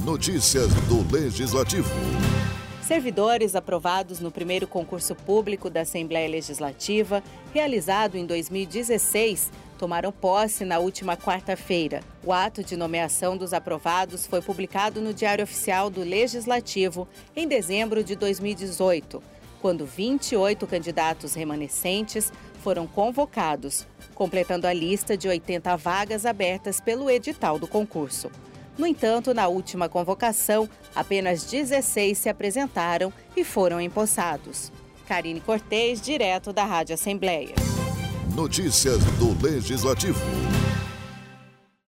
Notícias do Legislativo. Servidores aprovados no primeiro concurso público da Assembleia Legislativa, realizado em 2016, tomaram posse na última quarta-feira. O ato de nomeação dos aprovados foi publicado no Diário Oficial do Legislativo em dezembro de 2018, quando 28 candidatos remanescentes foram convocados, completando a lista de 80 vagas abertas pelo edital do concurso. No entanto, na última convocação, apenas 16 se apresentaram e foram empossados. Karine Cortez, direto da Rádio Assembleia. Notícias do Legislativo.